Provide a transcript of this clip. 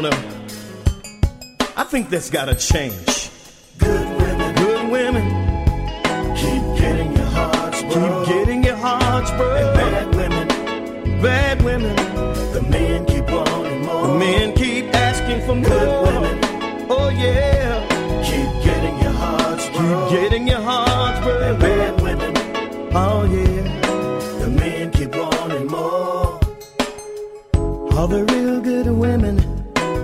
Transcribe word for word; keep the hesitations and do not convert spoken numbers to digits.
I think that's gotta change. Good women, good women, keep getting your hearts broke. Keep getting your hearts broke. And bad women, bad women, the men keep wanting more. The men keep asking for more. Good women, oh yeah, keep getting your hearts broke. Keep getting your hearts broke. And bad women, oh yeah, the men keep wanting more. All there is